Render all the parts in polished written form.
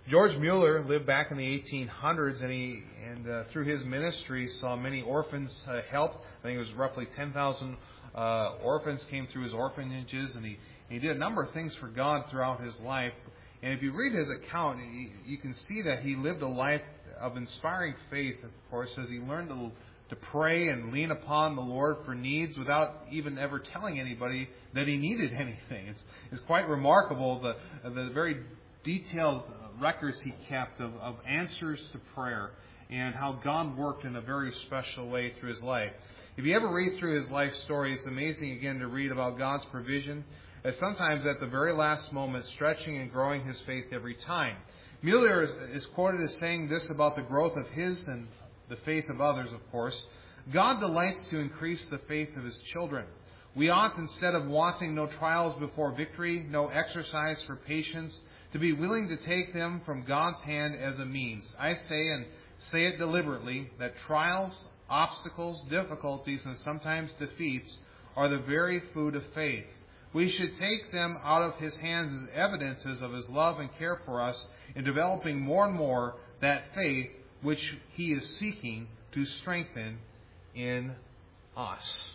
George Mueller lived back in the 1800s, and through his ministry saw many orphans helped. I think it was roughly 10,000 orphans came through his orphanages, and he did a number of things for God throughout his life. And if you read his account, you can see that he lived a life of inspiring faith, of course, as he learned to pray and lean upon the Lord for needs without even ever telling anybody that he needed anything. It's quite remarkable, the very detailed records he kept of answers to prayer and how God worked in a very special way through his life. If you ever read through his life story, it's amazing again to read about God's provision, as sometimes at the very last moment, stretching and growing his faith every time. Mueller is quoted as saying this about the growth of his and the faith of others, of course. God delights to increase the faith of his children. We ought, instead of wanting no trials before victory, no exercise for patience, to be willing to take them from God's hand as a means. I say, and say it deliberately, that trials, obstacles, difficulties, and sometimes defeats are the very food of faith. We should take them out of his hands as evidences of his love and care for us in developing more and more that faith which he is seeking to strengthen in us.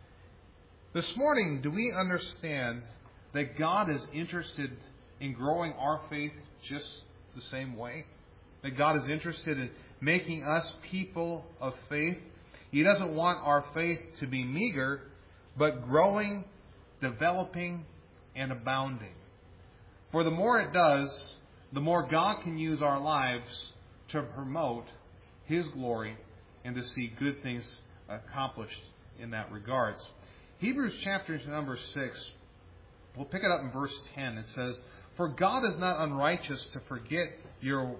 This morning, do we understand that God is interested in growing our faith just the same way? That God is interested in making us people of faith? He doesn't want our faith to be meager, but growing, developing, and abounding. For the more it does, the more God can use our lives to promote his glory and to see good things accomplished in that regards. Hebrews chapter number 6, we'll pick it up in verse 10. It says, "For God is not unrighteous to forget your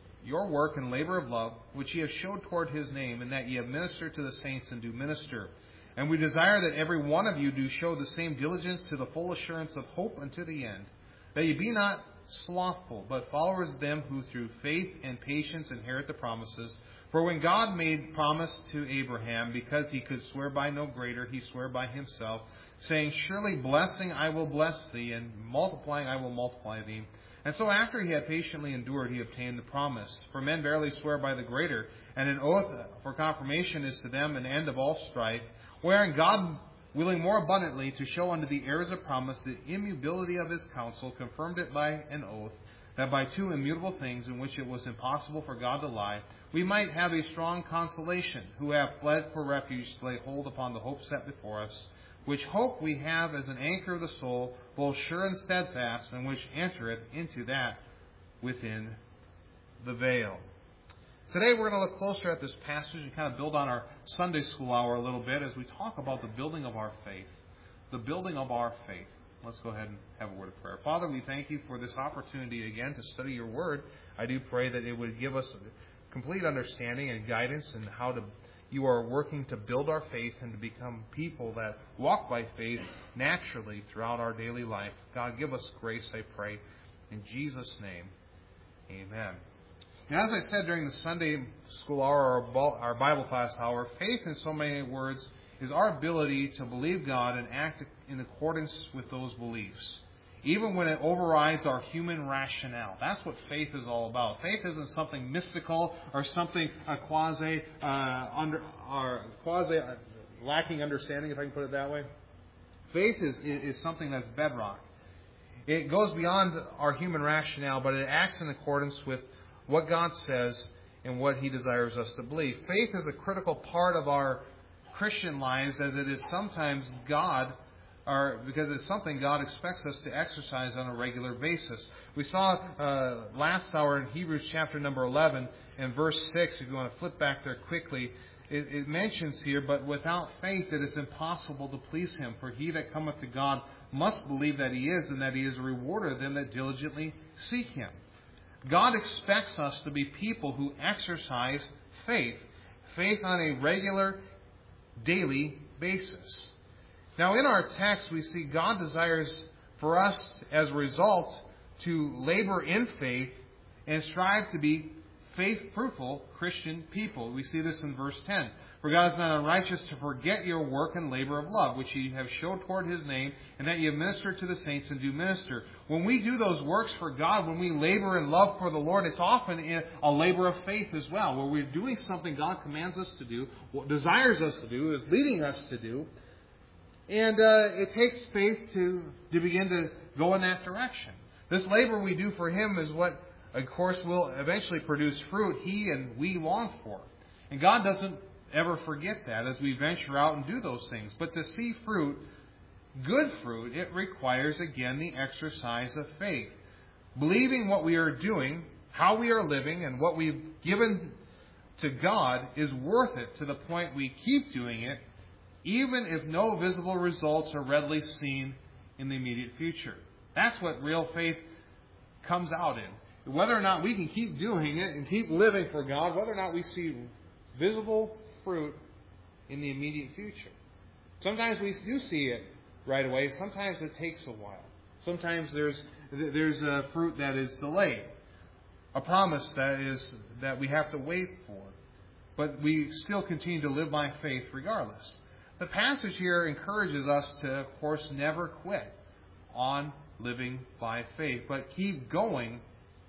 work and labor of love, which ye have showed toward his name, and that ye have ministered to the saints and do minister. And we desire that every one of you do show the same diligence to the full assurance of hope unto the end, that ye be not slothful, but followers of them who through faith and patience inherit the promises. For when God made promise to Abraham, because he could swear by no greater, he sware by himself, saying, Surely blessing I will bless thee, and multiplying I will multiply thee. And so after he had patiently endured, he obtained the promise. For men verily swear by the greater, and an oath for confirmation is to them an end of all strife, wherein God, willing more abundantly to show unto the heirs of promise the immutability of his counsel, confirmed it by an oath, that by two immutable things in which it was impossible for God to lie, we might have a strong consolation, who have fled for refuge to lay hold upon the hope set before us, which hope we have as an anchor of the soul, both sure and steadfast, and which entereth into that within the veil." Today we're going to look closer at this passage and kind of build on our Sunday school hour a little bit as we talk about the building of our faith. The building of our faith. Let's go ahead and have a word of prayer. Father, we thank you for this opportunity again to study your word. I do pray that it would give us complete understanding and guidance in how you are working to build our faith and to become people that walk by faith naturally throughout our daily life. God, give us grace, I pray. In Jesus' name, amen. Now, as I said during the Sunday school hour, our Bible class hour, faith in so many words is our ability to believe God and act in accordance with those beliefs, even when it overrides our human rationale. That's what faith is all about. Faith isn't something mystical or something quasi lacking understanding, if I can put it that way. Faith is something that's bedrock. It goes beyond our human rationale, but it acts in accordance with what God says and what he desires us to believe. Faith is a critical part of our Christian lives, as it is sometimes because it's something God expects us to exercise on a regular basis. We saw last hour in Hebrews chapter number 11 and verse 6, if you want to flip back there quickly, it mentions here, "But without faith it is impossible to please him. For he that cometh to God must believe that he is, and that he is a rewarder of them that diligently seek him." God expects us to be people who exercise faith on a regular, daily basis. Now, in our text, we see God desires for us, as a result, to labor in faith and strive to be faith-fruitful Christian people. We see this in verse 10. For God is not unrighteous to forget your work and labor of love, which ye have showed toward His name, and that ye have ministered to the saints and do minister. When we do those works for God, when we labor in love for the Lord, it's often in a labor of faith as well, where we're doing something God commands us to do, what desires us to do, is leading us to do. And it takes faith to begin to go in that direction. This labor we do for Him is what, of course, will eventually produce fruit He and we long for. And God doesn't ever forget that as we venture out and do those things. But to see fruit, good fruit, it requires, again, the exercise of faith. Believing what we are doing, how we are living, and what we've given to God is worth it to the point we keep doing it, even if no visible results are readily seen in the immediate future. That's what real faith comes out in. Whether or not we can keep doing it and keep living for God, whether or not we see visible fruit in the immediate future. Sometimes we do see it right away. Sometimes it takes a while. Sometimes there's a fruit that is delayed, a promise that we have to wait for. But we still continue to live by faith regardless. The passage here encourages us to, of course, never quit on living by faith, but keep going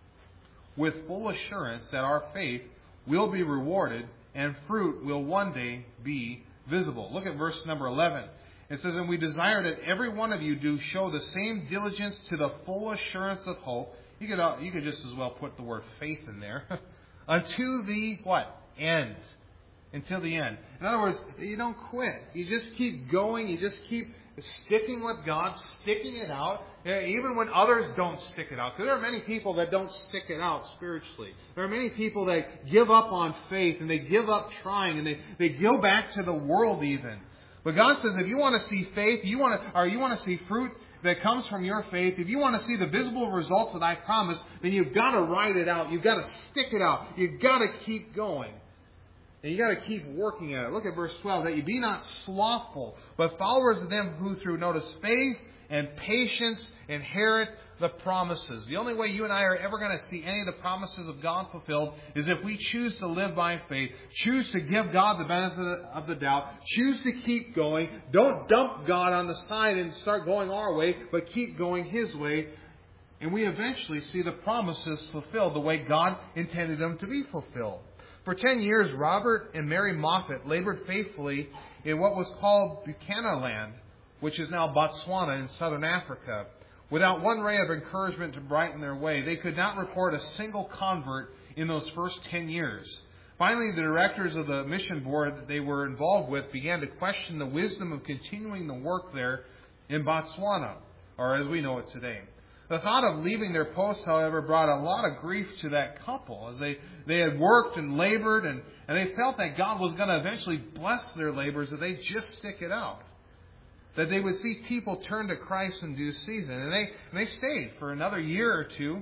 with full assurance that our faith will be rewarded and fruit will one day be visible. Look at verse number 11. It says, "And we desire that every one of you do show the same diligence to the full assurance of hope." You could just as well put the word faith in there. Unto the what? End. Until the end. In other words, you don't quit. You just keep going. You just keep sticking with God, sticking it out, even when others don't stick it out. Because there are many people that don't stick it out spiritually. There are many people that give up on faith, and they give up trying, and they go back to the world even. But God says, if you want to see faith, you want to see fruit that comes from your faith, if you want to see the visible results that I promised, then you've got to ride it out. You've got to stick it out. You've got to keep going. And you got to keep working at it. Look at verse 12. That you be not slothful, but followers of them who through, notice, faith and patience inherit the promises. The only way you and I are ever going to see any of the promises of God fulfilled is if we choose to live by faith, choose to give God the benefit of the doubt, choose to keep going. Don't dump God on the side and start going our way, but keep going His way. And we eventually see the promises fulfilled the way God intended them to be fulfilled. For 10 years, Robert and Mary Moffat labored faithfully in what was called Buchanaland, which is now Botswana in southern Africa. Without one ray of encouragement to brighten their way, they could not report a single convert in those first 10 years. Finally, the directors of the mission board that they were involved with began to question the wisdom of continuing the work there in Botswana, or as we know it today. The thought of leaving their posts, however, brought a lot of grief to that couple as they had worked and labored and they felt that God was going to eventually bless their labors if they just stick it out. That they would see people turn to Christ in due season. And they stayed for another year or two,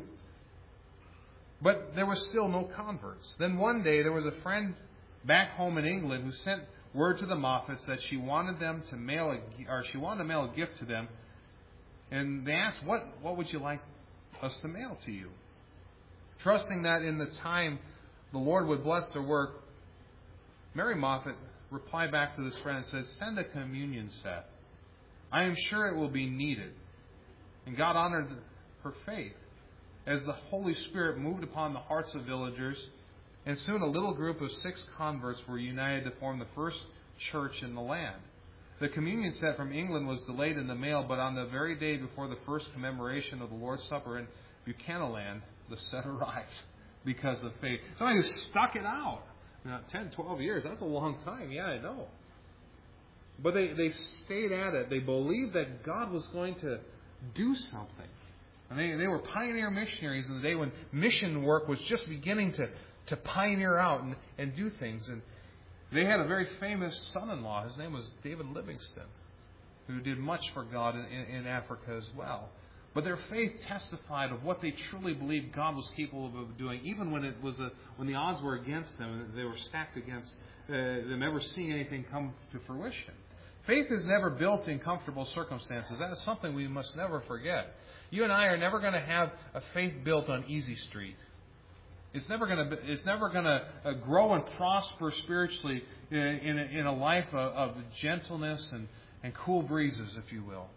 but there was still no converts. Then one day there was a friend back home in England who sent word to the Moffats that she wanted to mail a gift to them. And they asked, what would you like us to mail to you? Trusting that in the time the Lord would bless their work, Mary Moffat replied back to this friend and said, "Send a communion set. I am sure it will be needed." And God honored her faith as the Holy Spirit moved upon the hearts of villagers. And soon a little group of 6 converts were united to form the first church in the land. The communion set from England was delayed in the mail, but on the very day before the first commemoration of the Lord's Supper in Buchanaland, the set arrived because of faith. Somebody who stuck it out. Now, 10, 12 years, that's a long time. Yeah, I know. But they stayed at it. They believed that God was going to do something. And they were pioneer missionaries in the day when mission work was just beginning to pioneer out and do things. And they had a very famous son-in-law. His name was David Livingstone, who did much for God in Africa as well. But their faith testified of what they truly believed God was capable of doing, even when when the odds were against them and they were stacked against them ever seeing anything come to fruition. Faith is never built in comfortable circumstances. That is something we must never forget. You and I are never going to have a faith built on easy street. It's never going to grow and prosper spiritually in a life of gentleness and cool breezes, if you will.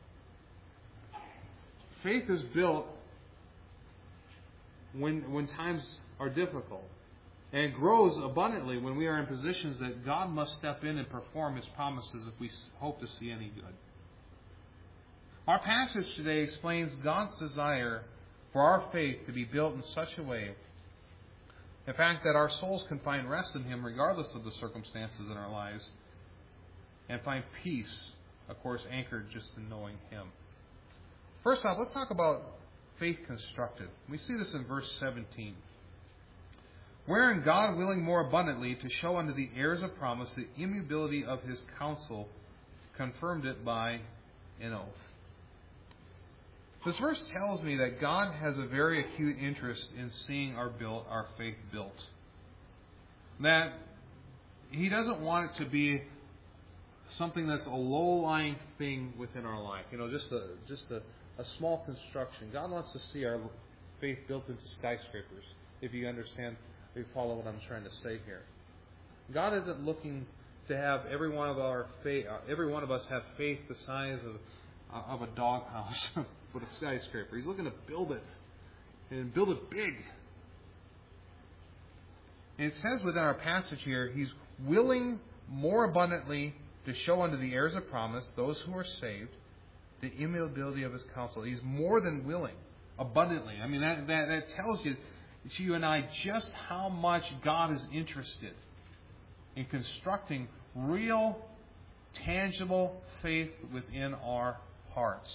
Faith is built when times are difficult. And it grows abundantly when we are in positions that God must step in and perform His promises if we hope to see any good. Our passage today explains God's desire for our faith to be built in such a way, in fact, that our souls can find rest in Him regardless of the circumstances in our lives, and find peace, of course, anchored just in knowing Him. First off, let's talk about faith constructed. We see this in verse 17. Wherein God, willing more abundantly to show unto the heirs of promise the immutability of His counsel, confirmed it by an oath. This verse tells me that God has a very acute interest in seeing our faith built. That He doesn't want it to be something that's a low-lying thing within our life. Just a small construction. God wants to see our faith built into skyscrapers, if you understand, if you follow what I'm trying to say here. God isn't looking to have every one of us have faith the size of a doghouse with a skyscraper. He's looking to build it and build it big. And it says within our passage here, He's willing more abundantly to show unto the heirs of promise, those who are saved, the immutability of His counsel. He's more than willing, abundantly. I mean, that tells you and I just how much God is interested in constructing real, tangible faith within our hearts.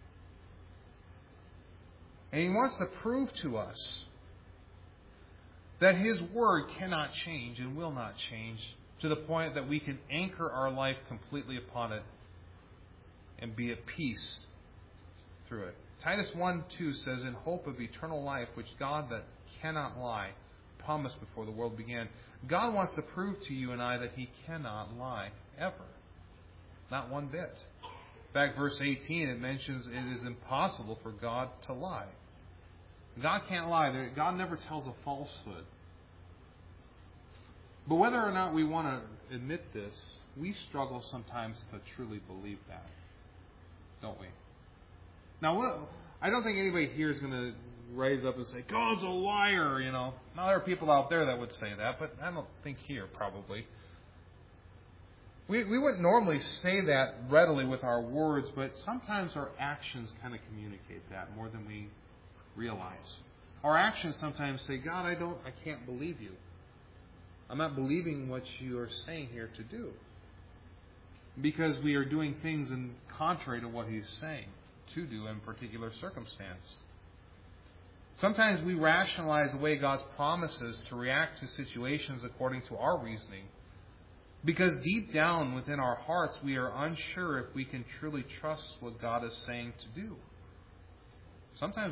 And He wants to prove to us that His Word cannot change and will not change to the point that we can anchor our life completely upon it and be at peace through it. Titus 1:2 says, in hope of eternal life, which God that cannot lie promised before the world began. God wants to prove to you and I that He cannot lie, ever. Not one bit. In fact, verse 18, it mentions it is impossible for God to lie. God can't lie. God never tells a falsehood. But whether or not we want to admit this, we struggle sometimes to truly believe that. Don't we? Now, I don't think anybody here is going to raise up and say, God's a liar, Now, there are people out there that would say that, but I don't think here, probably. We wouldn't normally say that readily with our words, but sometimes our actions kind of communicate that more than we realize. Our actions sometimes say, God, I can't believe you. I'm not believing what you are saying here to do. Because we are doing things in contrary to what He's saying to do in a particular circumstance. Sometimes we rationalize away God's promises to react to situations according to our reasoning. Because deep down within our hearts, we are unsure if we can truly trust what God is saying to do. Sometimes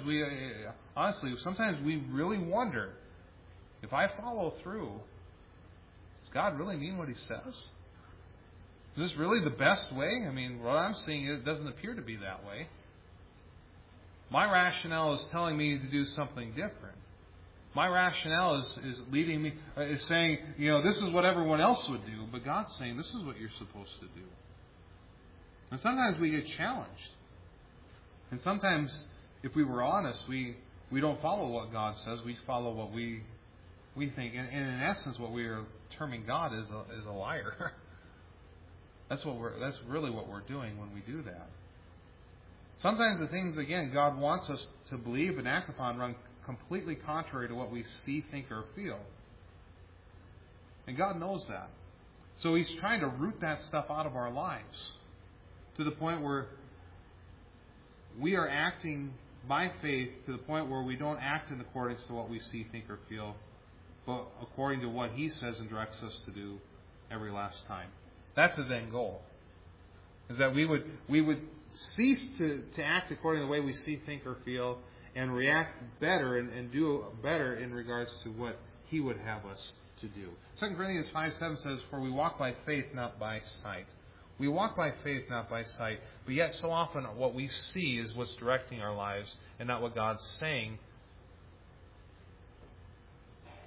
we really wonder, if I follow through, does God really mean what He says? Is this really the best way? I mean, what I'm seeing, it doesn't appear to be that way. My rationale is telling me to do something different. My rationale is leading me, is saying, this is what everyone else would do, but God's saying this is what you're supposed to do. And sometimes we get challenged. And sometimes, if we were honest, we don't follow what God says. We follow what we think. And in essence, what we are terming God is a liar. That's really what we're doing when we do that. Sometimes the things, again, God wants us to believe and act upon run completely contrary to what we see, think, or feel. And God knows that. So He's trying to root that stuff out of our lives to the point where we are acting by faith to the point where we don't act in accordance to what we see, think, or feel, but according to what He says and directs us to do every last time. That's His end goal. Is that we would cease to act according to the way we see, think, or feel, and react better and do better in regards to what He would have us to do. 2 Corinthians 5:7 says, for we walk by faith, not by sight. We walk by faith, not by sight. But yet so often what we see is what's directing our lives and not what God's saying.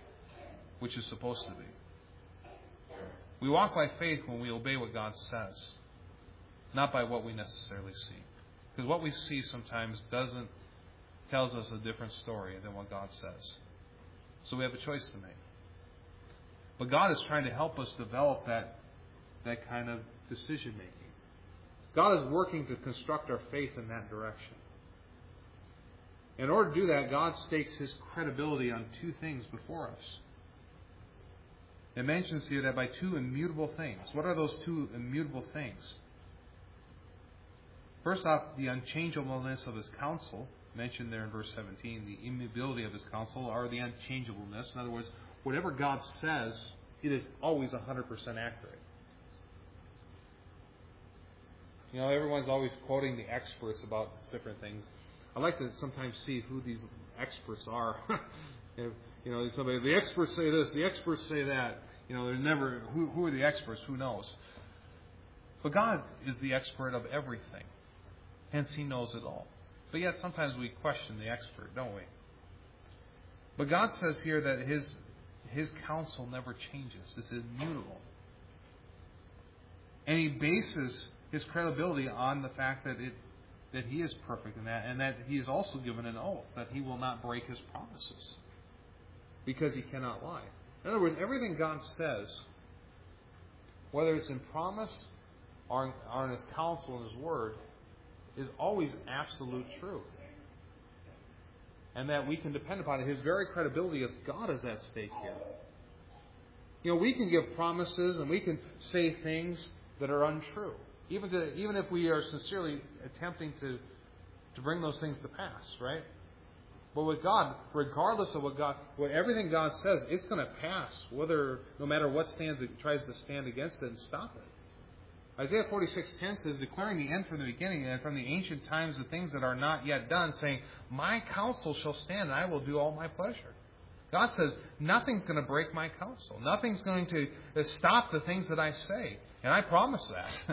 which is supposed to be. We walk by faith when we obey what God says, not by what we necessarily see. Because what we see sometimes tells us a different story than what God says. So we have a choice to make. But God is trying to help us develop that kind of decision making. God is working to construct our faith in that direction. In order to do that, God stakes His credibility on two things before us. It mentions here that by two immutable things. What are those two immutable things? First off, the unchangeableness of His counsel, mentioned there in verse 17, the immutability of His counsel, or the unchangeableness. In other words, whatever God says, it is always 100% accurate. You know, everyone's always quoting the experts about different things. I like to sometimes see who these experts are. You know, somebody, the experts say this, the experts say that. You know, there's never, who are the experts? Who knows? But God is the expert of everything. Hence, He knows it all. But yet, sometimes we question the expert, don't we? But God says here that His counsel never changes. It's immutable. And He bases His credibility on the fact that He is perfect in that, and that He has also given an oath that He will not break His promises, because He cannot lie. In other words, everything God says, whether it's in promise or in His counsel and His word, is always absolute truth. And that we can depend upon it. His very credibility as God is at stake here. You know, we can give promises and we can say things that are untrue. Even if we are sincerely attempting to bring those things to pass, right? But with God, regardless of what everything God says, it's going to pass, no matter what tries to stand against it and stop it. Isaiah 46:10 says, declaring the end from the beginning and from the ancient times the things that are not yet done, saying, my counsel shall stand and I will do all my pleasure. God says, nothing's going to break my counsel. Nothing's going to stop the things that I say. And I promise that.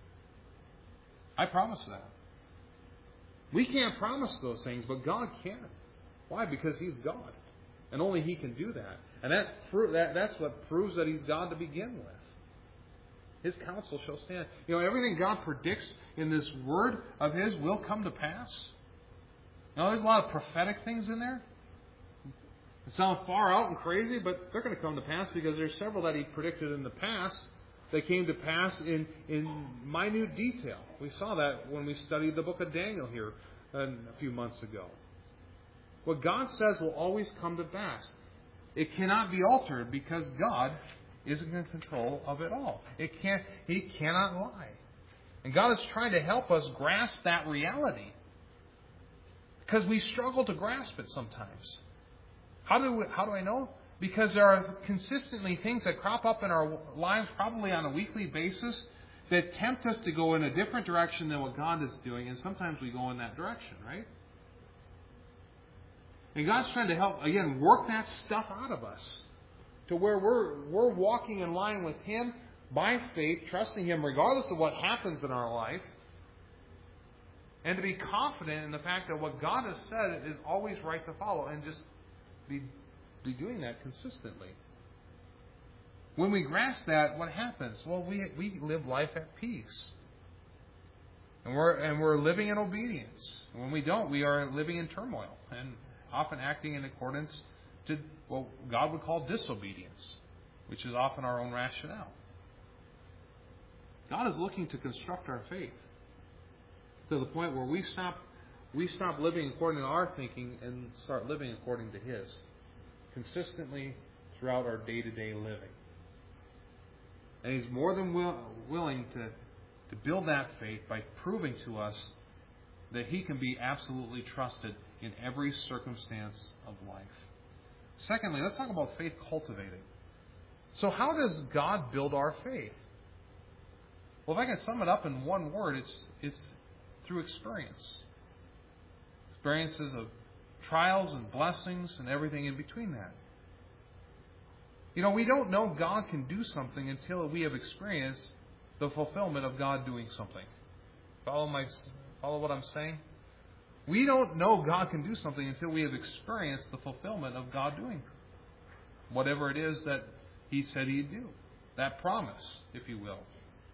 I promise that. We can't promise those things, but God can. Why? Because He's God. And only He can do that. And that's what proves that He's God to begin with. His counsel shall stand. You know, everything God predicts in this word of His will come to pass. Now, there's a lot of prophetic things in there. They sound far out and crazy, but they're going to come to pass because there's several that He predicted in the past that came to pass in minute detail. We saw that when we studied the book of Daniel here a few months ago. What God says will always come to pass. It cannot be altered because God is in control of it all. He cannot lie. And God is trying to help us grasp that reality. Because we struggle to grasp it sometimes. How do I know? Because there are consistently things that crop up in our lives, probably on a weekly basis, that tempt us to go in a different direction than what God is doing. And sometimes we go in that direction, right? And God's trying to help, again, work that stuff out of us to where we're walking in line with Him by faith, trusting Him regardless of what happens in our life, and to be confident in the fact that what God has said is always right to follow, and just be doing that consistently. When we grasp that, what happens? Well, we live life at peace. And we're living in obedience. And when we don't, we are living in turmoil and often acting in accordance to what God would call disobedience, which is often our own rationale. God is looking to construct our faith to the point where we stop living according to our thinking and start living according to His, consistently throughout our day-to-day living. And He's more than willing to build that faith by proving to us that He can be absolutely trusted in every circumstance of life. Secondly, let's talk about faith cultivating. So how does God build our faith? Well, if I can sum it up in one word, it's through experience. Experiences of trials and blessings and everything in between that. You know, we don't know God can do something until we have experienced the fulfillment of God doing something. Follow what I'm saying? We don't know God can do something until we have experienced the fulfillment of God doing whatever it is that He said He'd do. That promise, if you will.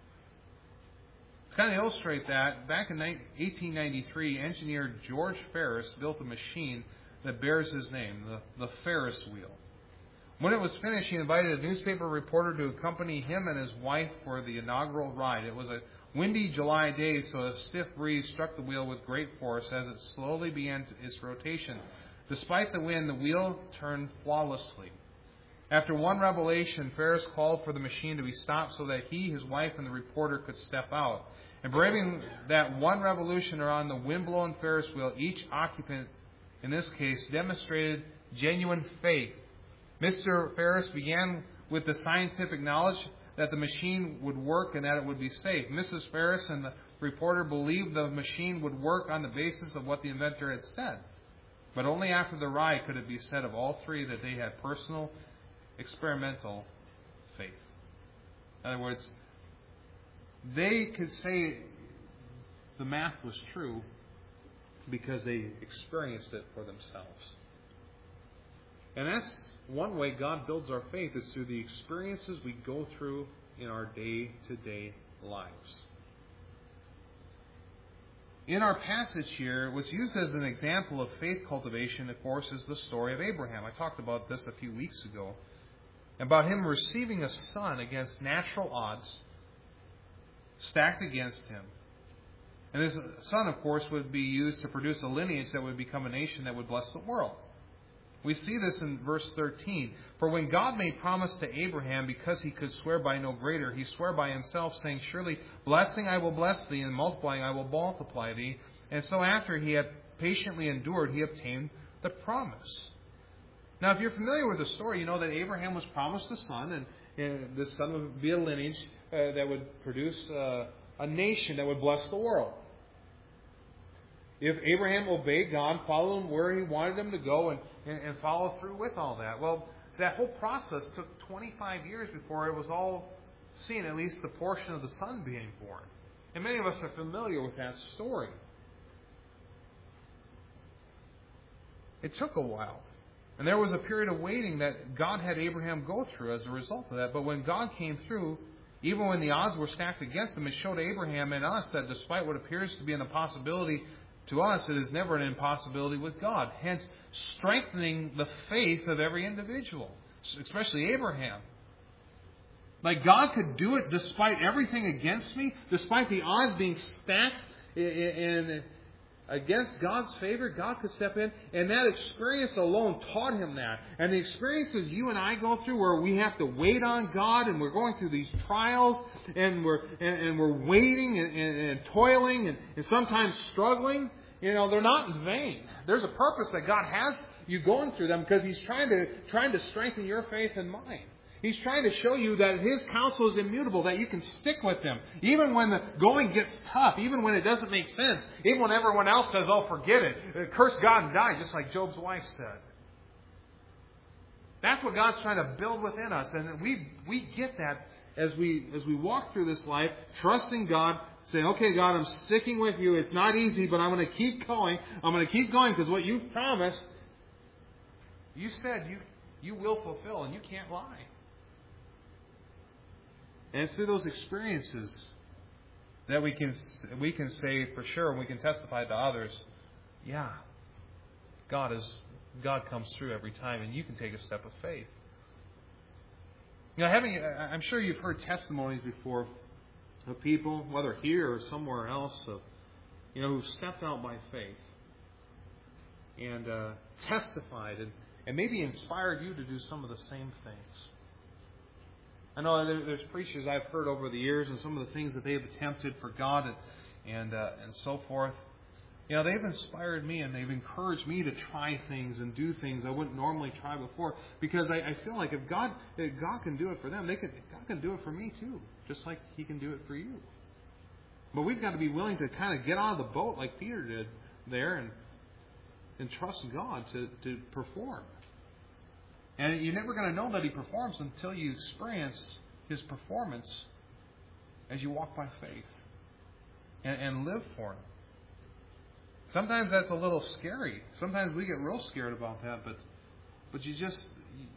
To kind of illustrate that, back in 1893, engineer George Ferris built a machine that bears his name, the Ferris wheel. When it was finished, he invited a newspaper reporter to accompany him and his wife for the inaugural ride. It was a windy July day, so a stiff breeze struck the wheel with great force as it slowly began its rotation. Despite the wind, the wheel turned flawlessly. After one revelation, Ferris called for the machine to be stopped so that he, his wife, and the reporter could step out. And braving that one revolution around the wind-blown Ferris wheel, each occupant, in this case, demonstrated genuine faith. Mr. Ferris began with the scientific knowledge that the machine would work and that it would be safe. Mrs. Ferris and the reporter believed the machine would work on the basis of what the inventor had said. But only after the ride could it be said of all three that they had personal, experimental faith. In other words, they could say the math was true because they experienced it for themselves. And that's one way God builds our faith, is through the experiences we go through in our day-to-day lives. In our passage here, what's used as an example of faith cultivation, of course, is the story of Abraham. I talked about this a few weeks ago, about him receiving a son against natural odds stacked against him. And this son, of course, would be used to produce a lineage that would become a nation that would bless the world. We see this in verse 13. For when God made promise to Abraham, because he could swear by no greater, he swore by himself, saying, Surely blessing I will bless thee, and multiplying I will multiply thee. And so after he had patiently endured, he obtained the promise. Now, if you're familiar with the story, you know that Abraham was promised a son, and this son would be a lineage that would produce a nation that would bless the world. If Abraham obeyed God, followed him where he wanted him to go, and follow through with all that. Well, that whole process took 25 years before it was all seen, at least the portion of the son being born. And many of us are familiar with that story. It took a while. And there was a period of waiting that God had Abraham go through as a result of that. But when God came through, even when the odds were stacked against him, it showed Abraham and us that despite what appears to be an impossibility to us, it is never an impossibility with God. Hence, strengthening the faith of every individual, especially Abraham. Like, God could do it despite everything against me, despite the odds being stacked in against God's favor. God could step in, and that experience alone taught him that. And the experiences you and I go through, where we have to wait on God, and we're going through these trials, and we're waiting and toiling, and sometimes struggling, they're not in vain. There's a purpose that God has you going through them, because He's trying to strengthen your faith and mine. He's trying to show you that His counsel is immutable, that you can stick with Him. Even when the going gets tough, even when it doesn't make sense, even when everyone else says, oh, forget it, curse God and die, just like Job's wife said. That's what God's trying to build within us. And we get that as we walk through this life, trusting God, saying, okay, God, I'm sticking with you. It's not easy, but I'm going to keep going. I'm going to keep going, because what you promised, you said you will fulfill, and you can't lie. And it's through those experiences that we can say for sure, and we can testify to others, yeah, God comes through every time, and you can take a step of faith. I'm sure you've heard testimonies before of people, whether here or somewhere else, of who stepped out by faith and testified and maybe inspired you to do some of the same things. I know there's preachers I've heard over the years, and some of the things that they've attempted for God and so forth. They've inspired me, and they've encouraged me to try things and do things I wouldn't normally try before, because I feel like if God can do it for them, God can do it for me too, just like He can do it for you. But we've got to be willing to kind of get out of the boat like Peter did there, and trust God to perform. And you're never going to know that He performs until you experience His performance as you walk by faith and live for Him. Sometimes that's a little scary. Sometimes we get real scared about that, but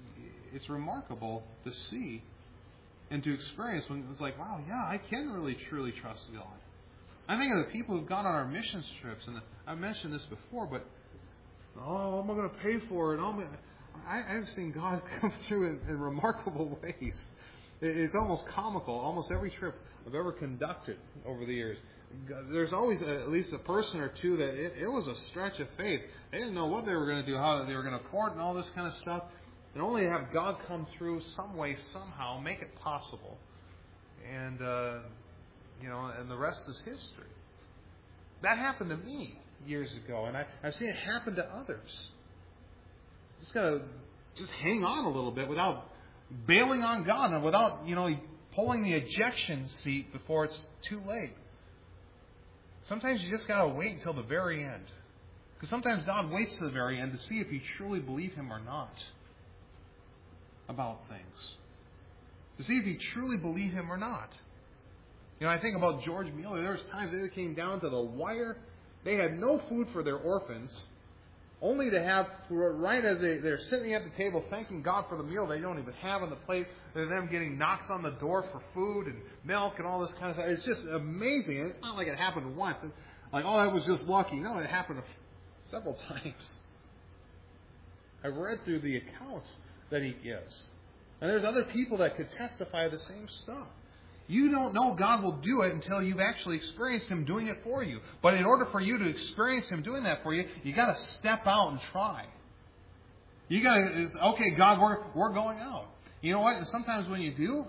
it's remarkable to see and to experience when it's like, wow, yeah, I can really truly trust God. I think of the people who've gone on our missions trips, and I've mentioned this before, but how am I going to pay for it? I've seen God come through in remarkable ways. It's almost comical. Almost every trip I've ever conducted over the years, there's always at least a person or two that it was a stretch of faith. They didn't know what they were going to do, how they were going to afford, and all this kind of stuff. And only to have God come through some way, somehow, make it possible. And and the rest is history. That happened to me years ago, and I've seen it happen to others. Just gotta hang on a little bit without bailing on God and without pulling the ejection seat before it's too late. Sometimes you just gotta wait until the very end, because sometimes God waits to the very end to see if you truly believe Him or not about things, to see if you truly believe Him or not. I think about George Mueller. There was times they came down to the wire. They had no food for their orphans, only to have, right as they're sitting at the table thanking God for the meal they don't even have on the plate, and them getting knocks on the door for food and milk and all this kind of stuff. It's just amazing. And it's not like it happened once. It's like, oh, that was just lucky. No, it happened several times. I've read through the accounts that he gives. And there's other people that could testify the same stuff. You don't know God will do it until you've actually experienced Him doing it for you. But in order for you to experience Him doing that for you, you got to step out and try. You got to, okay, God, we're going out. You know what? And sometimes when you do,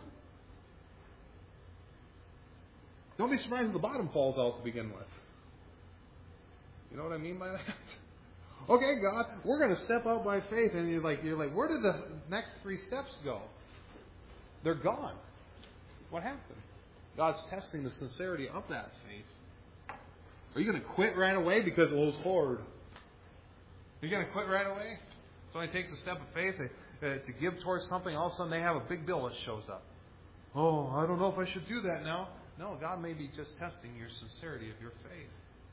don't be surprised if the bottom falls out to begin with. You know what I mean by that? Okay, God, we're going to step out by faith, and you're like, where did the next 3 steps go? They're gone. What happened? God's testing the sincerity of that faith. Are you going to quit right away because it was hard? Are you going to quit right away? Somebody takes a step of faith to give towards something, all of a sudden they have a big bill that shows up. Oh, I don't know if I should do that now. No, God may be just testing your sincerity of your faith.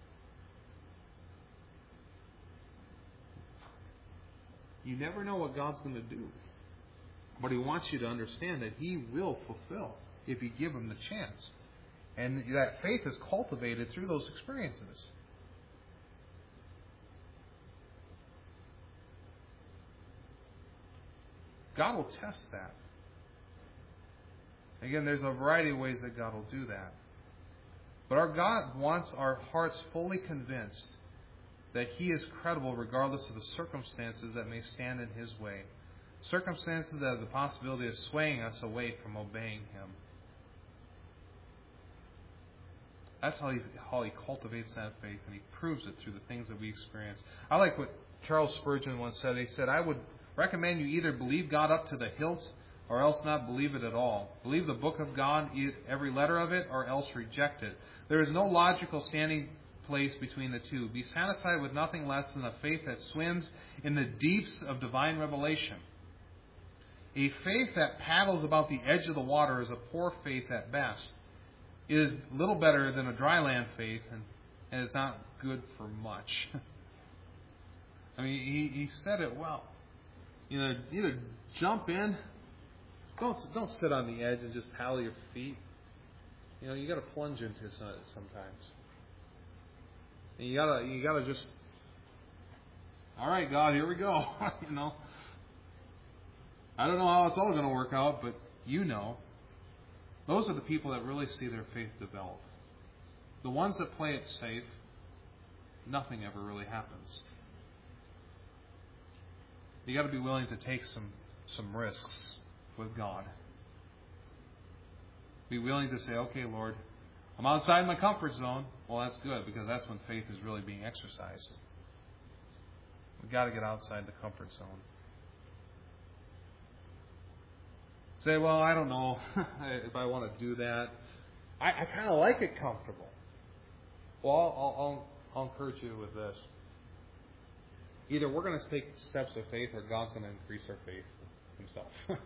You never know what God's going to do. But He wants you to understand that He will fulfill if you give Him the chance. And that faith is cultivated through those experiences. God will test that. Again, there's a variety of ways that God will do that. But our God wants our hearts fully convinced that He is credible regardless of the circumstances that may stand in His way. Circumstances that have the possibility of swaying us away from obeying Him. That's how he cultivates that faith, and He proves it through the things that we experience. I like what Charles Spurgeon once said. He said, I would recommend you either believe God up to the hilt or else not believe it at all. Believe the book of God, every letter of it, or else reject it. There is no logical standing place between the two. Be satisfied with nothing less than a faith that swims in the deeps of divine revelation. A faith that paddles about the edge of the water is a poor faith at best. It is little better than a dry land faith, and is not good for much. I mean, he said it well. Either jump in. Don't sit on the edge and just paddle your feet. You got to plunge into it sometimes. And you gotta just, all right, God, here we go. I don't know how it's all going to work out, but those are the people that really see their faith develop. The ones that play it safe, nothing ever really happens. You got to be willing to take some risks with God. Be willing to say, okay, Lord, I'm outside my comfort zone. Well, that's good, because that's when faith is really being exercised. We've got to get outside the comfort zone. Say, well, I don't know if I want to do that. I kind of like it comfortable. Well, I'll encourage you with this. Either we're going to take steps of faith, or God's going to increase our faith Himself.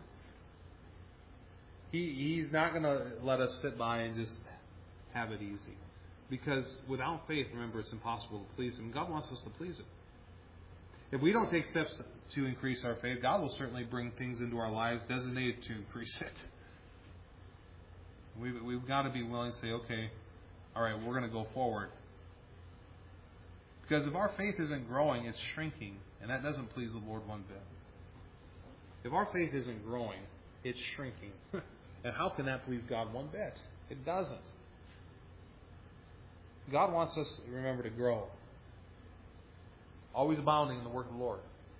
He's not going to let us sit by and just have it easy. Because without faith, remember, it's impossible to please Him. God wants us to please Him. If we don't take steps to increase our faith, God will certainly bring things into our lives designated to increase it. We've got to be willing to say, okay, all right, we're going to go forward. Because if our faith isn't growing, it's shrinking. And that doesn't please the Lord one bit. If our faith isn't growing, it's shrinking. And how can that please God one bit? It doesn't. God wants us, remember, to grow. Always abounding in the work of the Lord.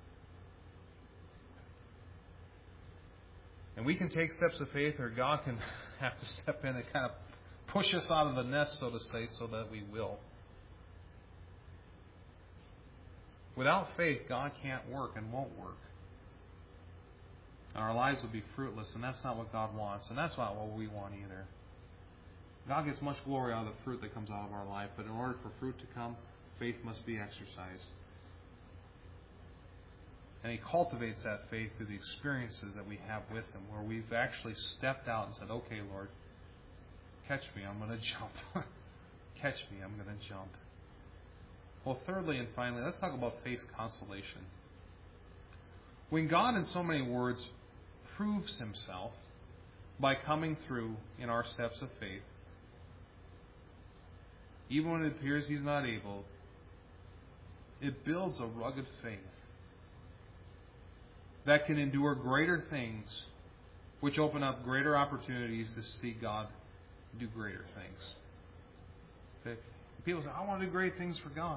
And we can take steps of faith, or God can have to step in and kind of push us out of the nest, so to say, so that we will. Without faith, God can't work and won't work. And our lives will be fruitless, and that's not what God wants, and that's not what we want either. God gets much glory out of the fruit that comes out of our life, but in order for fruit to come, faith must be exercised. And He cultivates that faith through the experiences that we have with Him, where we've actually stepped out and said, okay, Lord, catch me, I'm going to jump. Catch me, I'm going to jump. Well, thirdly and finally, let's talk about faith's consolation. When God, in so many words, proves Himself by coming through in our steps of faith, even when it appears He's not able, it builds a rugged faith that can endure greater things, which open up greater opportunities to see God do greater things. Okay? People say, I want to do great things for God.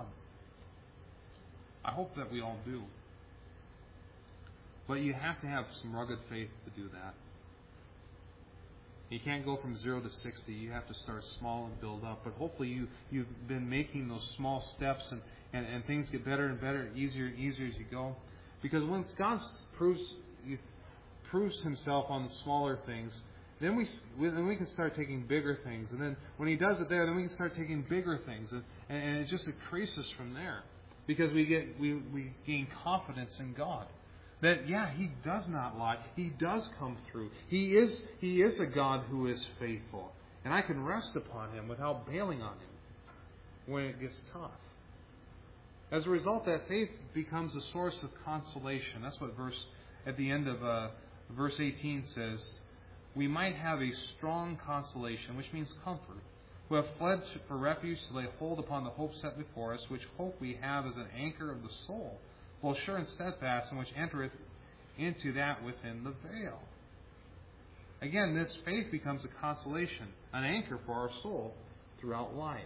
I hope that we all do. But you have to have some rugged faith to do that. You can't go from 0 to 60. You have to start small and build up. But hopefully you've been making those small steps and things get better and better, easier and easier as you go. Because once God proves Himself on the smaller things, then we can start taking bigger things. And then when He does it there, then we can start taking bigger things. And it just increases from there. Because we gain confidence in God. That, yeah, He does not lie. He does come through. He is a God who is faithful. And I can rest upon Him without bailing on Him when it gets tough. As a result, that faith becomes a source of consolation. That's what at the end of verse 18 says. We might have a strong consolation, which means comfort, who have fled for refuge to lay hold upon the hope set before us, which hope we have as an anchor of the soul, full sure and steadfast, and which entereth into that within the veil. Again, this faith becomes a consolation, an anchor for our soul throughout life.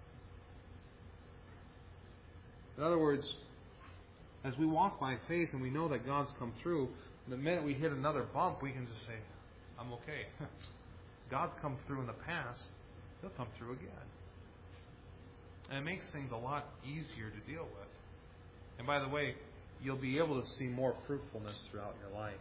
In other words, as we walk by faith and we know that God's come through, the minute we hit another bump, we can just say, I'm okay. God's come through in the past. He'll come through again. And it makes things a lot easier to deal with. And by the way, you'll be able to see more fruitfulness throughout your life.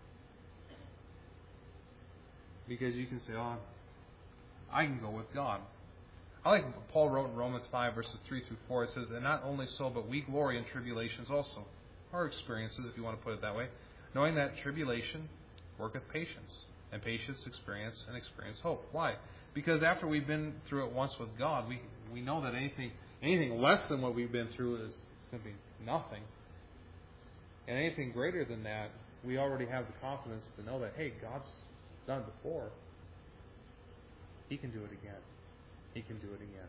Because you can say, oh, I can go with God. I like what Paul wrote in Romans 5, verses 3 through 4. It says, and not only so, but we glory in tribulations also. Our experiences, if you want to put it that way. Knowing that tribulation worketh patience. And patience experience, and experience hope. Why? Because after we've been through it once with God, we know that anything less than what we've been through is going to be nothing. And anything greater than that, we already have the confidence to know that, hey, God's done it before. He can do it again. He can do it again.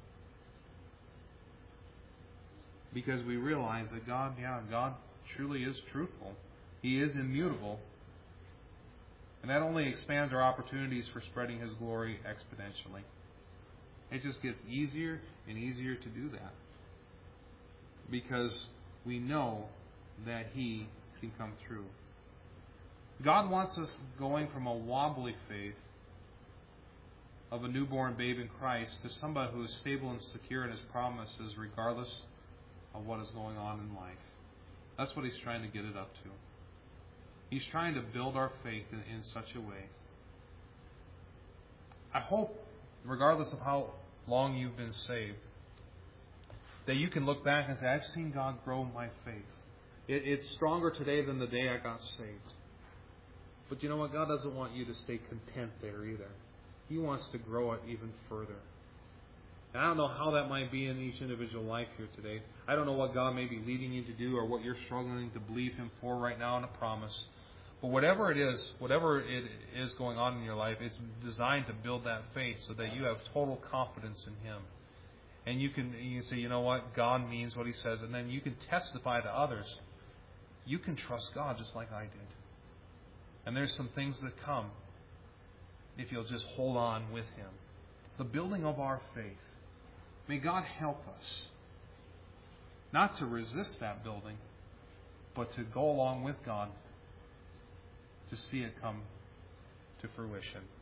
Because we realize that God truly is truthful. He is immutable. And that only expands our opportunities for spreading His glory exponentially. It just gets easier and easier to do that. Because we know that He can come through. God wants us going from a wobbly faith of a newborn babe in Christ to somebody who is stable and secure in His promises regardless of what is going on in life. That's what He's trying to get it up to. He's trying to build our faith in such a way. I hope, regardless of how long you've been saved, that you can look back and say, I've seen God grow my faith. It's stronger today than the day I got saved. But you know what? God doesn't want you to stay content there either. He wants to grow it even further. And I don't know how that might be in each individual life here today. I don't know what God may be leading you to do or what you're struggling to believe Him for right now in a promise. But whatever it is going on in your life, it's designed to build that faith so that you have total confidence in Him. And you can say, you know what, God means what He says. And then you can testify to others. You can trust God just like I did. And there's some things that come if you'll just hold on with Him. The building of our faith. May God help us not to resist that building, but to go along with God to see it come to fruition.